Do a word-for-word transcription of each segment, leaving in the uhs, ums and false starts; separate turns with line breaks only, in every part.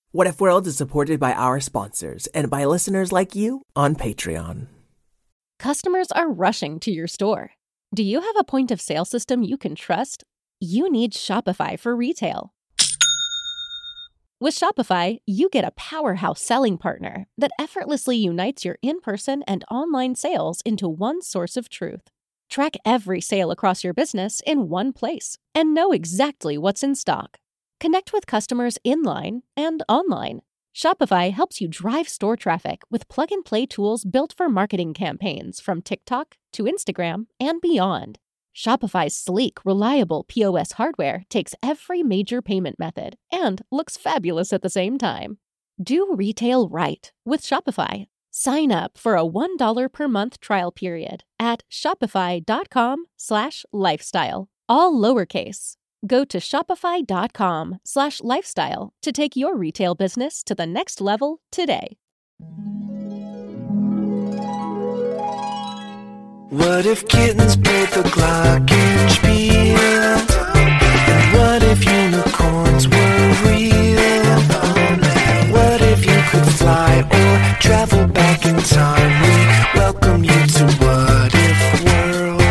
What If World is supported by our sponsors and by listeners like you on Patreon.
Customers are rushing to your store. Do you have a point of sale system you can trust? You need Shopify for retail. With Shopify, you get a powerhouse selling partner that effortlessly unites your in-person and online sales into one source of truth. Track every sale across your business in one place and know exactly what's in stock. Connect with customers in-line and online. Shopify helps you drive store traffic with plug-and-play tools built for marketing campaigns from TikTok to Instagram and beyond. Shopify's sleek, reliable P O S hardware takes every major payment method and looks fabulous at the same time. Do retail right with Shopify. Sign up for a one dollar per month trial period at shopify.com slash lifestyle, all lowercase. Go to shopify.com slash lifestyle to take your retail business to the next level today.
What if kittens played the glockenspiel? And what if unicorns were real? What if you could fly or travel back in time? We welcome you to What If World.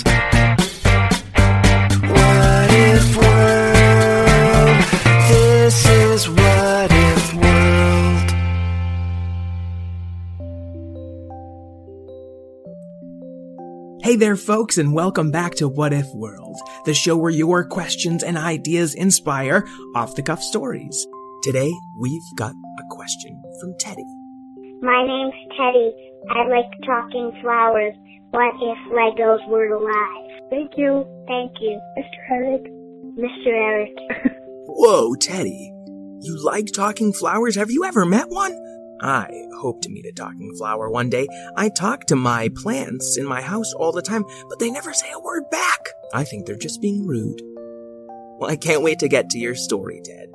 What If World? This is What If World.
Hey there, folks, and welcome back to What If World, the show where your questions and ideas inspire off-the-cuff stories. Today, we've got a question from Teddy.
My name's Teddy. I like talking flowers. What if Legos were alive? Thank you. Thank you. Mister Eric. Mister Eric.
Whoa, Teddy. You like talking flowers? Have you ever met one? I hope to meet a talking flower one day. I talk to my plants in my house all the time, but they never say a word back. I think they're just being rude. Well, I can't wait to get to your story, Ted.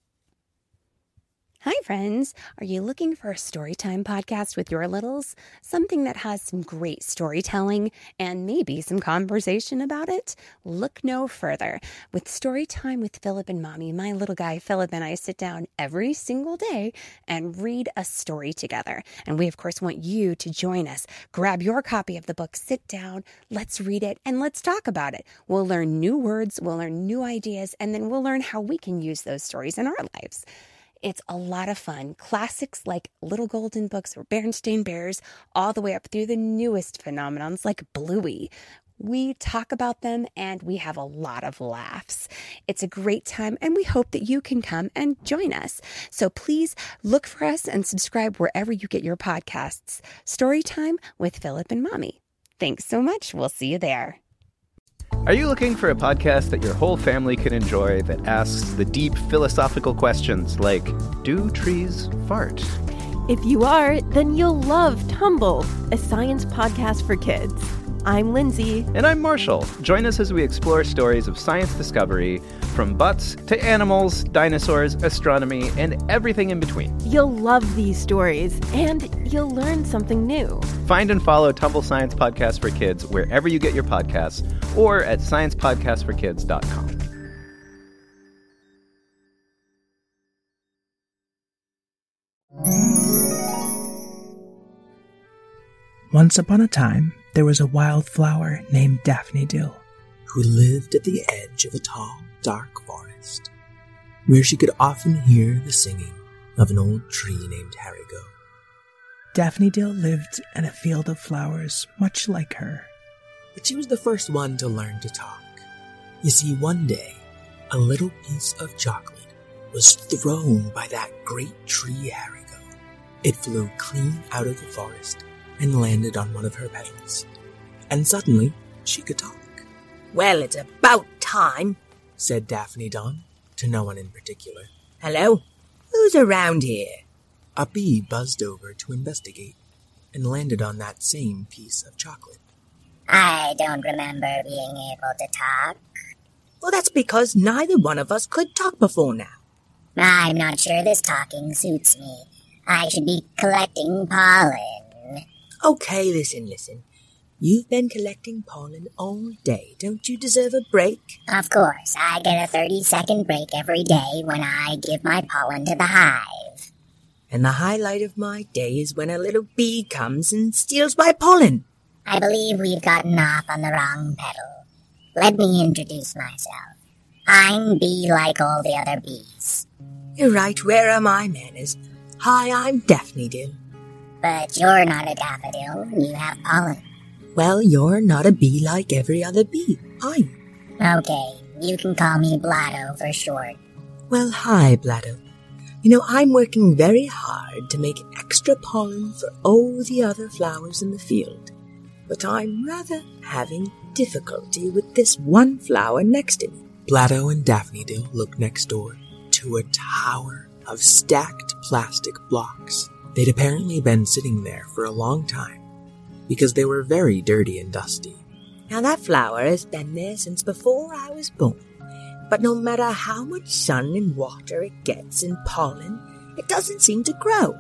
Hi, friends. Are you looking for a storytime podcast with your littles? Something that has some great storytelling and maybe some conversation about it? Look no further. With Storytime with Philip and Mommy, my little guy Philip and I sit down every single day and read a story together. And we, of course, want you to join us. Grab your copy of the book, sit down, let's read it, and let's talk about it. We'll learn new words, we'll learn new ideas, and then we'll learn how we can use those stories in our lives. It's a lot of fun. Classics like Little Golden Books or Berenstain Bears, all the way up through the newest phenomenons like Bluey. We talk about them and we have a lot of laughs. It's a great time and we hope that you can come and join us. So please look for us and subscribe wherever you get your podcasts. Storytime with Philip and Mommy. Thanks so much. We'll see you there.
Are you looking for a podcast that your whole family can enjoy that asks the deep philosophical questions like, do trees fart?
If you are, then you'll love Tumble, a science podcast for kids. I'm Lindsay.
And I'm Marshall. Join us as we explore stories of science discovery, from butts to animals, dinosaurs, astronomy, and everything in between.
You'll love these stories, and you'll learn something new.
Find and follow Tumble Science Podcast for Kids wherever you get your podcasts, or at science podcast for kids dot com.
Once upon a time, there was a wildflower named Daffodil,
Who lived at the edge of a tall, dark forest, where she could often hear the singing of an old tree named Harigo.
Daffodil lived in a field of flowers much like her.
But she was the first one to learn to talk. You see, one day, a little piece of chocolate was thrown by that great tree Harigo. It flew clean out of the forest and landed on one of her petals. And suddenly, she could talk.
Well, it's about time,
said Daphne Dawn, to no one in particular.
Hello? Who's around here?
A bee buzzed over to investigate and landed on that same piece of chocolate.
I don't remember being able to talk.
Well, that's because neither one of us could talk before now.
I'm not sure this talking suits me. I should be collecting pollen.
Okay, listen, listen. You've been collecting pollen all day. Don't you deserve a break?
Of course. I get a thirty-second break every day when I give my pollen to the hive.
And the highlight of my day is when a little bee comes and steals my pollen.
I believe we've gotten off on the wrong pedal. Let me introduce myself. I'm bee like all the other bees.
You're right, where are my manners? Hi, I'm Daphne-Dill.
But you're not a daffodil, you have pollen.
Well, you're not a bee like every other bee, are you?
Okay, you can call me Blatto for short.
Well, hi, Blatto. You know, I'm working very hard to make extra pollen for all the other flowers in the field. But I'm rather having difficulty with this one flower next to me.
Blatto and Daphne-Dill looked next door to a tower of stacked plastic blocks. They'd apparently been sitting there for a long time, because they were very dirty and dusty.
Now that flower has been there since before I was born. But no matter how much sun and water it gets and pollen, it doesn't seem to grow.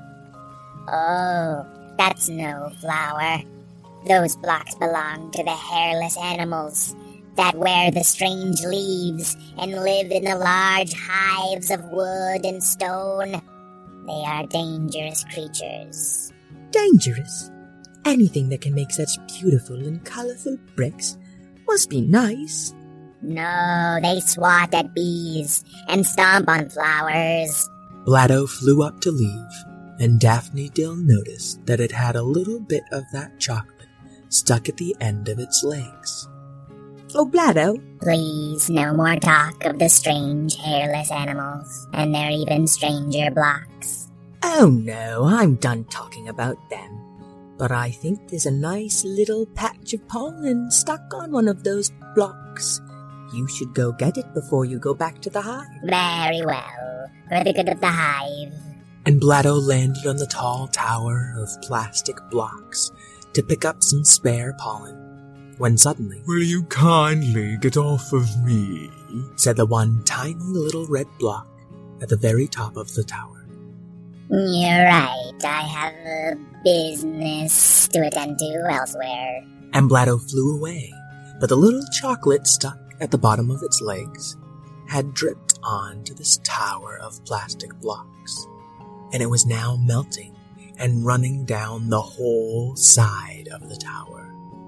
Oh, that's no flower. Those blocks belong to the hairless animals that wear the strange leaves and live in the large hives of wood and stone. They are dangerous creatures.
Dangerous? Anything that can make such beautiful and colorful bricks must be nice.
No, they swat at bees and stomp on flowers.
Blatto flew up to leave, and Daphne-Dill noticed that it had a little bit of that chocolate stuck at the end of its legs.
Oh, Blatto.
Please, no more talk of the strange hairless animals and their even stranger blocks.
Oh no, I'm done talking about them. But I think there's a nice little patch of pollen stuck on one of those blocks. You should go get it before you go back to the hive.
Very well, for the good of the hive.
And Blatto landed on the tall tower of plastic blocks to pick up some spare pollen, when suddenly,
"Will you kindly get off of me?"
said the one tiny little red block at the very top of the tower.
You're right, I have a business to attend to elsewhere.
And Blatto flew away, but the little chocolate stuck at the bottom of its legs had dripped onto this tower of plastic blocks, and it was now melting and running down the whole side of the tower.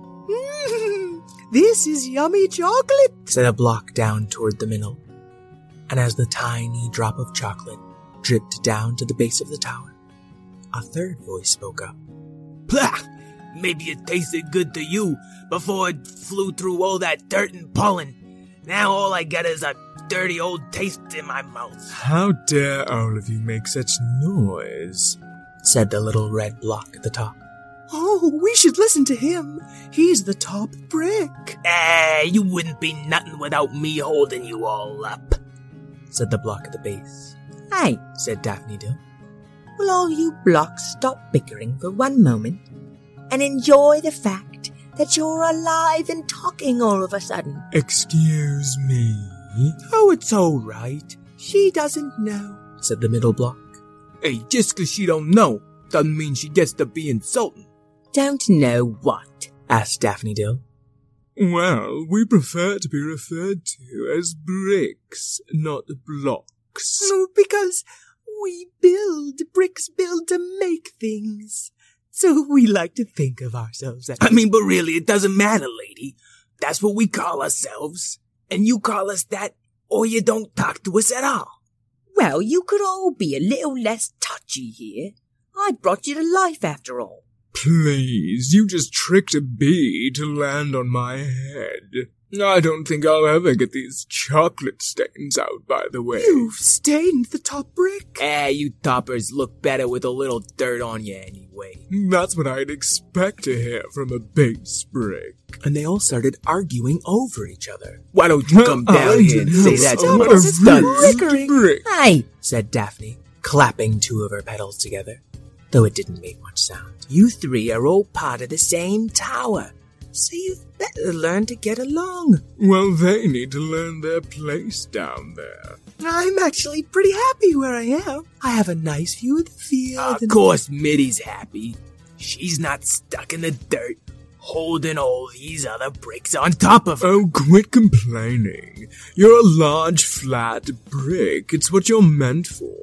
Mm, this is yummy chocolate,
said a block down toward the middle, and as the tiny drop of chocolate dripped down to the base of the tower, a third voice spoke up.
Plah! Maybe it tasted good to you before it flew through all that dirt and pollen. Now all I get is a dirty old taste in my mouth.
"How dare all of you make such noise?"
said the little red block at the top.
Oh, we should listen to him. He's the top brick.
Eh, you wouldn't be nothing without me holding you all up,
said the block at the base.
Hey,
said Daphne-Dill.
Will all you blocks stop bickering for one moment and enjoy the fact that you're alive and talking all of a sudden?
"Excuse me?"
"Oh, it's all right. She doesn't know,"
said the middle block.
"Hey, just 'cause she don't know doesn't mean she gets to be insulting."
"Don't know what?"
asked Daphne-Dill.
"Well, we prefer to be referred to as bricks, not blocks."
No, because we build. Bricks build to make things. So we like to think of ourselves as...
I mean, but really, it doesn't matter, lady. That's what we call ourselves. And you call us that, or you don't talk to us at all.
Well, you could all be a little less touchy here. I brought you to life after all.
Please, you just tricked a bee to land on my head. I don't think I'll ever get these chocolate stains out, by the way.
You've stained the top brick.
Eh, you toppers look better with a little dirt on you anyway.
That's what I'd expect to hear from a base brick.
And they all started arguing over each other.
Why don't you come down here and say that to my stunts?
Hey,
said Daphne, clapping two of her petals together, though it didn't make much sound.
You three are all part of the same tower, so you've better learn to get along.
Well, they need to learn their place down there.
I'm actually pretty happy where I am. I have a nice view of the field.
Of and course Mitty's happy. She's not stuck in the dirt, holding all these other bricks on top of her.
Oh, quit complaining. You're a large, flat brick. It's what you're meant for.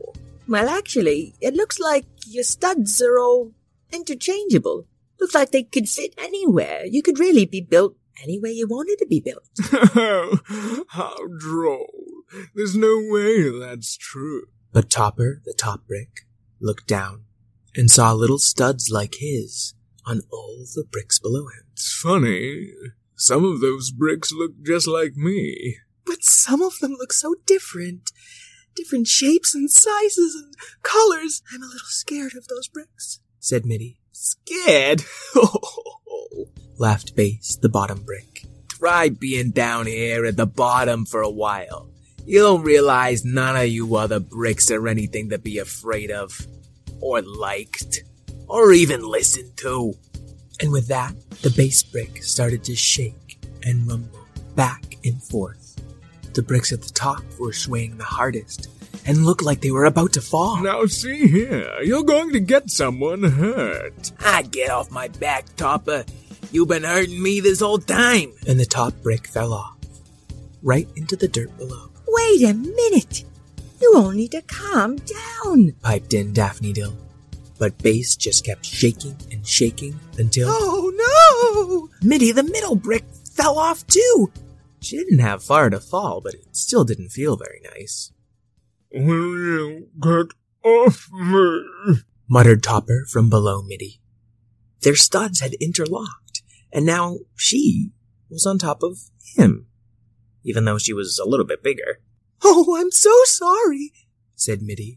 Well, actually, it looks like your studs are all interchangeable. Looks like they could fit anywhere. You could really be built any way you wanted to be built.
How droll. There's no way that's true.
But Topper, the top brick, looked down and saw little studs like his on all the bricks below him.
It's funny. Some of those bricks look just like me.
But some of them look so different. Different shapes and sizes and colors. I'm a little scared of those bricks,
said Mitty.
Scared?
Laughed Base, the bottom brick.
Try being down here at the bottom for a while. You don't realize none of you other bricks are anything to be afraid of, or liked, or even listened to.
And with that, the base brick started to shake and rumble back and forth. The bricks at the top were swaying the hardest and looked like they were about to fall.
Now see here, you're going to get someone hurt.
Ah, get off my back, Topper. You've been hurting me this whole time.
And the top brick fell off, right into the dirt below.
Wait a minute. You all need to calm down,
piped in Daphne Dill. But Base just kept shaking and shaking until...
Oh,
no! Mitty, the middle brick, fell off too. She didn't have far to fall, but it still didn't feel very nice.
Will you get off me?
Muttered Topper from below Mitty. Their studs had interlocked, and now she was on top of him, even though she was a little bit bigger.
Oh, I'm so sorry,
said Mitty.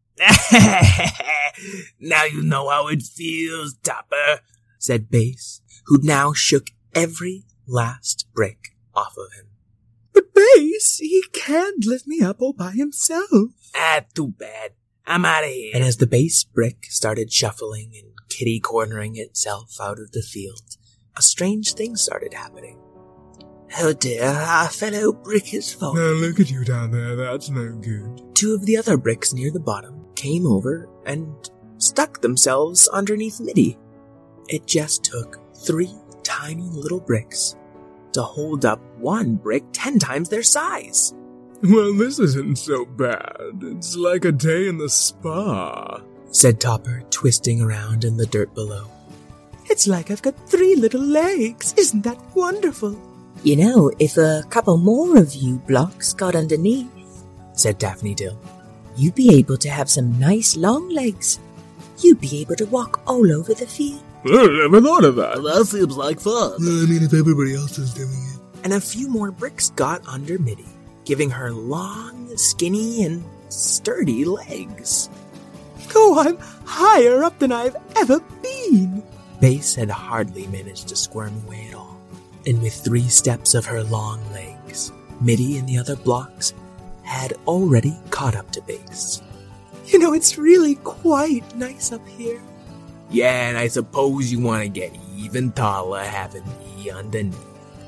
Now you know how it feels, Topper,
said Base, who now shook every last brick off of him.
But Base, he can't lift me up all by himself.
Ah, too bad. I'm out of here.
And as the base brick started shuffling and kitty-cornering itself out of the field, a strange thing started happening.
Oh dear, our fellow brick has fallen.
Now look at you down there, that's no good.
Two of the other bricks near the bottom came over and stuck themselves underneath Mitty. It just took three tiny little bricks to hold up one brick ten times their size.
Well, this isn't so bad. It's like a day in the spa,
said Topper, twisting around in the dirt below.
It's like I've got three little legs. Isn't that wonderful?
You know, if a couple more of you blocks got underneath,
said Daphne Dill,
you'd be able to have some nice long legs. You'd be able to walk all over the field.
I never thought of that.
Well, that seems like fun.
I mean, if everybody else is doing it.
And a few more bricks got under Mitty, giving her long, skinny, and sturdy legs.
Oh, I'm higher up than I've ever been.
Base had hardly managed to squirm away at all. And with three steps of her long legs, Mitty and the other blocks had already caught up to Base.
You know, it's really quite nice up here.
Yeah, and I suppose you want to get even taller having me underneath.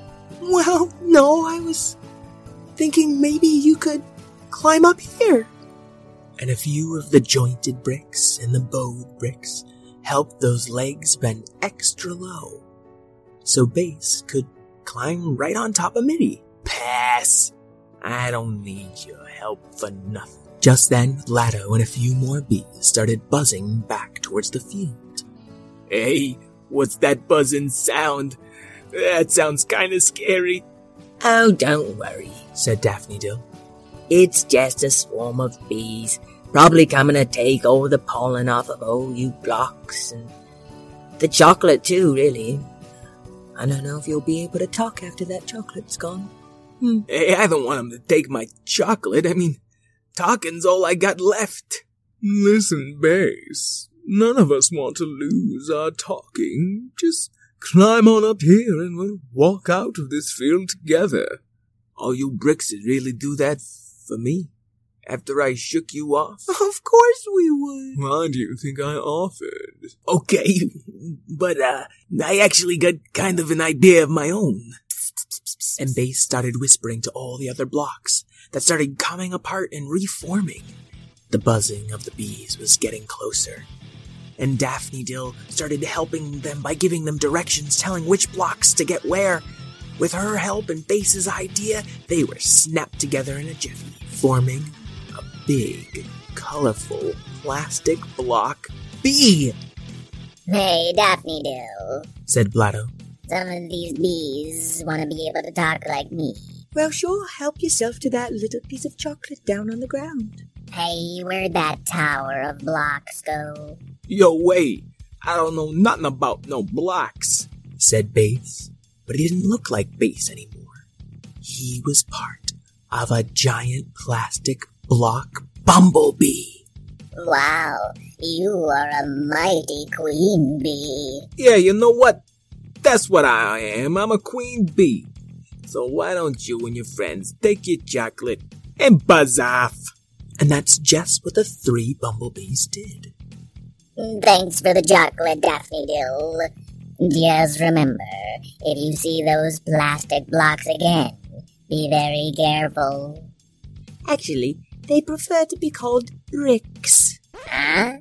Well, no, I was thinking maybe you could climb up here.
And a few of the jointed bricks and the bowed bricks helped those legs bend extra low, so Base could climb right on top of Mitty.
Pass. I don't need your help for nothing.
Just then, Lado and a few more bees started buzzing back towards the field.
Hey, what's that buzzing sound? That sounds kinda scary.
Oh, don't worry,
said Daphne Dill.
It's just a swarm of bees, probably coming to take all the pollen off of all you blocks, and the chocolate too, really. I don't know if you'll be able to talk after that chocolate's gone.
Hmm. Hey, I don't want them to take my chocolate. I mean, talking's all I got left.
Listen, Base, none of us want to lose our talking. Just climb on up here and we'll walk out of this field together.
All you bricks would really do that for me? After I shook you off?
Of course we would.
Why do you think I offered?
Okay, but uh, I actually got kind of an idea of my own.
And Base started whispering to all the other blocks that started coming apart and reforming. The buzzing of the bees was getting closer, and Daphne Dill started helping them by giving them directions telling which blocks to get where. With her help and Base's idea, they were snapped together in a jiffy, forming a big
colorful plastic block bee.
Hey, Daphne Dill,
said Blatto.
Some of these bees want to be able to talk like me.
Well, sure, help yourself to that little piece of chocolate down on the ground.
Hey, where'd that tower of blocks go?
Yo, wait, I don't know nothing about no blocks, said Base. But he didn't look like Base anymore. He was part of a giant plastic block bumblebee.
Wow, you are a mighty queen bee.
Yeah, you know what? That's what I am. I'm a queen bee. So why don't you and your friends take your chocolate and buzz off? And that's just what the three bumblebees did.
Thanks for the chocolate, Daphne Dill. Just remember, if you see those plastic blocks again, be very careful.
Actually, they prefer to be called bricks.
Huh?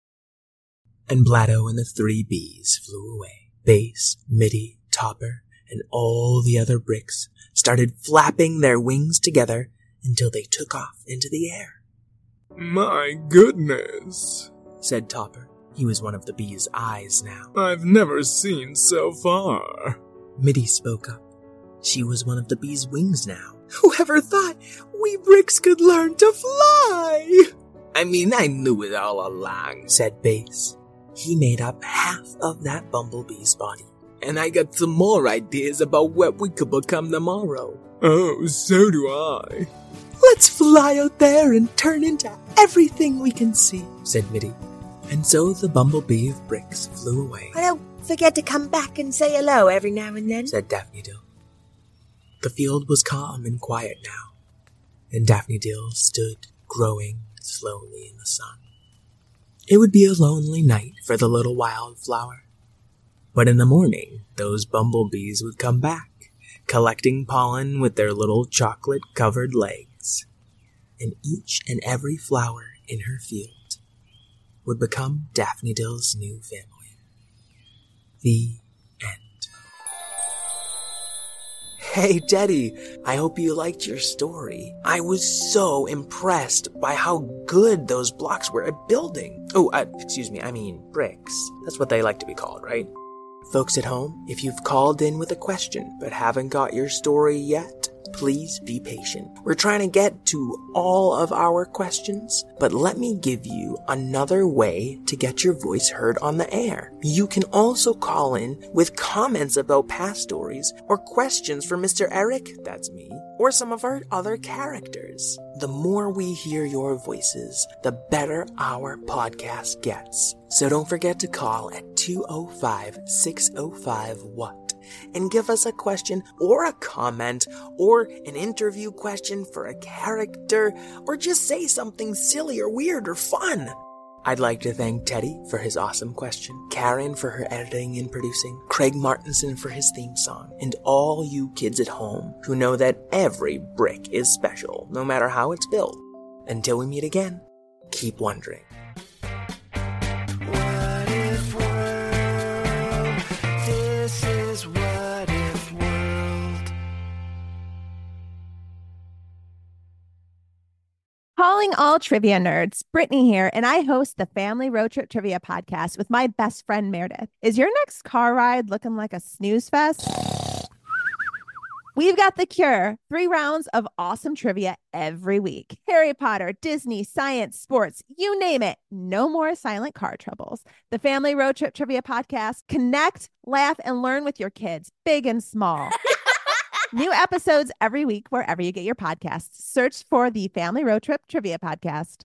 And Blatto and the three bees flew away. Base, Mitty, Topper, and all the other bricks started flapping their wings together until they took off into the air.
My goodness,
said Topper. He was one of the bees' eyes now.
I've never seen so far.
Mitty spoke up. She was one of the bees' wings now.
Whoever thought we bricks could learn to fly?
I mean, I knew it all along, said Base. He made up half of that bumblebee's body. And I got some more ideas about what we could become tomorrow.
Oh, so do I.
Let's fly out there and turn into everything we can see,
said Mitty. And so the bumblebee of bricks flew away.
Well, don't forget to come back and say hello every now and then,
said Daphne Dill. The field was calm and quiet now, and Daphne Dill stood growing slowly in the sun. It would be a lonely night for the little wildflower. But in the morning, those bumblebees would come back, collecting pollen with their little chocolate-covered legs. And each and every flower in her field would become Daphne Dill's new family. The end. Hey, Teddy, I hope you liked your story. I was so impressed by how good those blocks were at building. Oh, uh, excuse me, I mean bricks. That's what they like to be called, right? Folks at home, if you've called in with a question but haven't got your story yet, please be patient. We're trying to get to all of our questions, but let me give you another way to get your voice heard on the air. You can also call in with comments about past stories or questions for Mister Eric, that's me, or some of our other characters. The more we hear your voices, the better our podcast gets. So don't forget to call at two oh five, six oh five, W H A T and give us a question or a comment or an interview question for a character, or just say something silly or weird or fun. I'd like to thank Teddy for his awesome question, Karen for her editing and producing, Craig Martinson for his theme song, and all you kids at home who know that every brick is special, no matter how it's built. Until we meet again, keep wondering.
What if world? This is What If World.
Calling all trivia nerds, Brittany here, and I host the Family Road Trip Trivia Podcast with my best friend Meredith. Is your next car ride looking like a snooze fest? We've got the cure. Three rounds of awesome trivia every week. Harry Potter, Disney, science, sports, you name it. No more silent car troubles. The Family Road Trip Trivia Podcast. Connect, laugh, and learn with your kids, big and small. New episodes every week wherever you get your podcasts. Search for the Family Road Trip Trivia Podcast.